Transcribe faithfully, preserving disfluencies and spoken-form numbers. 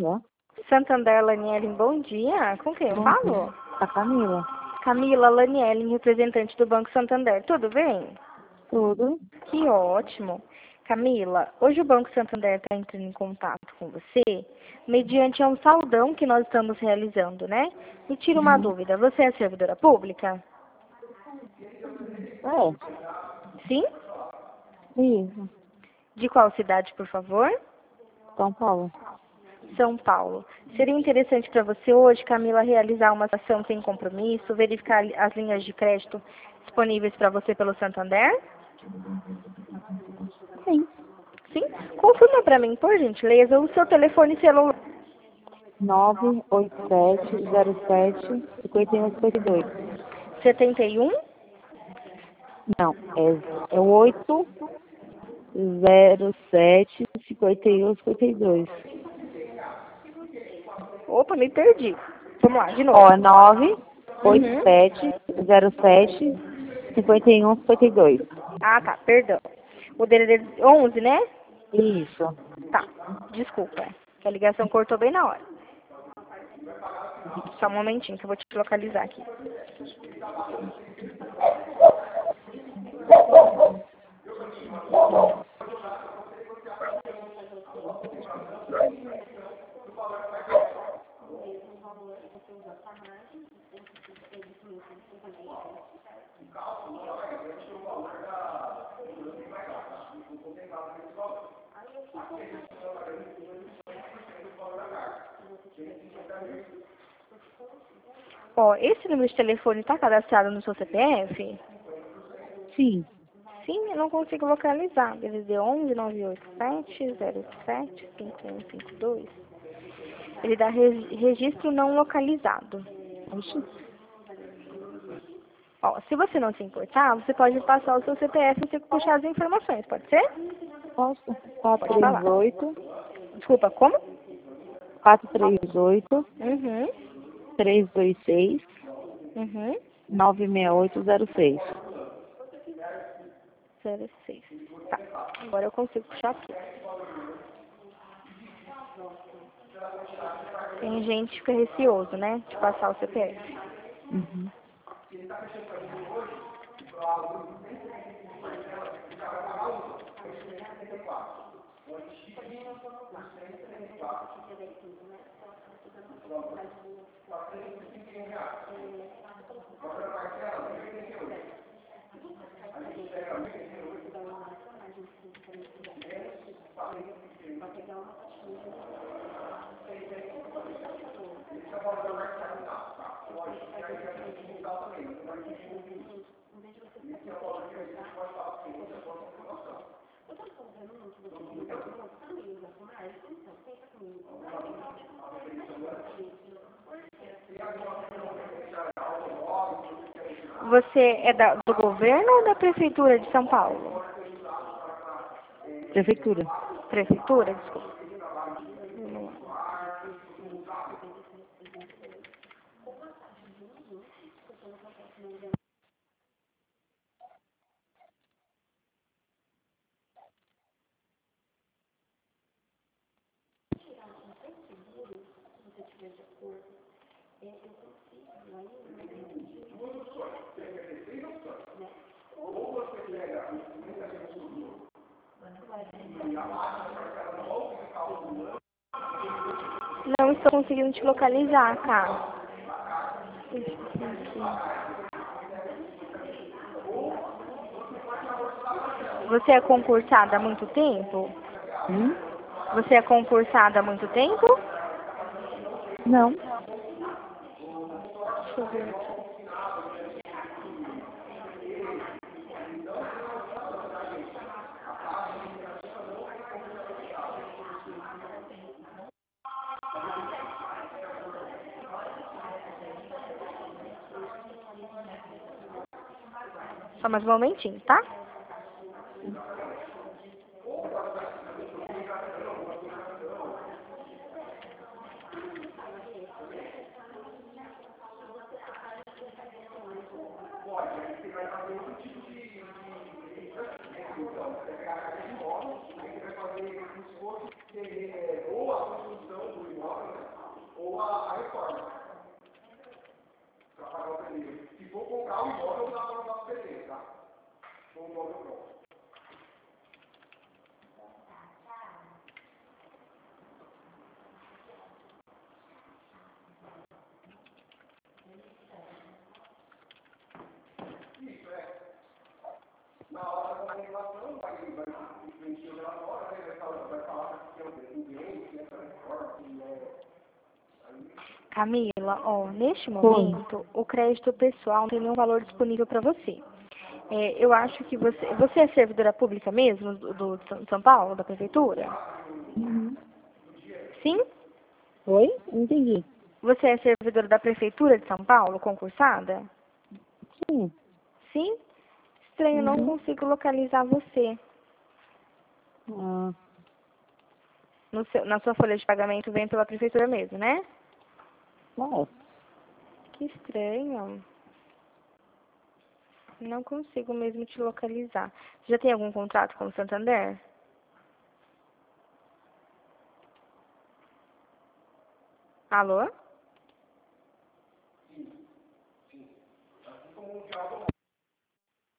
Alô? Santander Laniele, bom dia. Com quem eu Bom falo? dia. A Camila. Camila Laniele, representante do Banco Santander. Tudo bem? Tudo? Que ótimo. Camila, hoje o Banco Santander está entrando em contato com você mediante um saldão que nós estamos realizando, né? Me tira uma Uhum. dúvida, você é servidora pública? É. Sim? Isso. De qual cidade, por favor? São Paulo. São Paulo. Seria interessante para você hoje, Camila, realizar uma ação sem compromisso, verificar as linhas de crédito disponíveis para você pelo Santander? Sim. Sim? Confirma para mim, por gentileza, o seu telefone celular. nove oito sete zero sete cinco um cinco dois. setenta e um? Não, é, é oito zero sete cinco um cinco dois. Opa, me perdi. Vamos lá, de novo. Ó, é nove oito Uhum. sete zero sete cinco um cinco dois. Ah, tá, perdão. O D D D onze, né? Isso. Tá, desculpa. Que a ligação cortou bem na hora. Só um momentinho que eu vou te localizar aqui. Ó, esse número de telefone está cadastrado no seu C P F? Sim. Sim, eu não consigo localizar. D D D onze nove oito sete zero sete cinco um cinco dois. Ele dá re- registro não localizado. Oxi. Ó, se você não se importar, você pode passar o seu C P F e você puxar as informações, pode ser? Posso? quatro Pode falar. três oito Desculpa, como? quatro três oito Uhum, três dois seis uhum, nove seis oito zero seis. zero seis. Tá, agora eu consigo puxar aqui. Tem gente que fica receoso, né, de passar o C P F. Uhum. Você é da, do governo ou da prefeitura de São Paulo? Prefeitura. Prefeitura, desculpa. Vamos lá. Não estou conseguindo te localizar, tá? Deixa eu ver aqui. Você é concursada há muito tempo? Hum? Você é concursada há muito tempo? Não. Deixa eu ver aqui. Só mais um momentinho, tá? ou a, a reforma. Para pagar o primeiro. Se for comprar um imóvel, dá para pagar o primeiro, tá? Com o imóvel pronto. Isso, é. Na hora da regulação, vai preencher o relatório, né? Vai falar que é um bem, que é essa reforma, que é. Camila, ó, neste momento, o crédito pessoal não tem nenhum valor disponível para você. É, eu acho que você... Você é servidora pública mesmo, do, do de São Paulo, da prefeitura? Uhum. Sim? Oi? Não entendi. Você é servidora da prefeitura de São Paulo, concursada? Sim. Sim? Estranho, não Uhum. consigo localizar você. Ah, No seu, na sua folha de pagamento vem pela prefeitura mesmo, né? ué. Que estranho. Não consigo mesmo te localizar. Você já tem algum contrato com o Santander? Alô?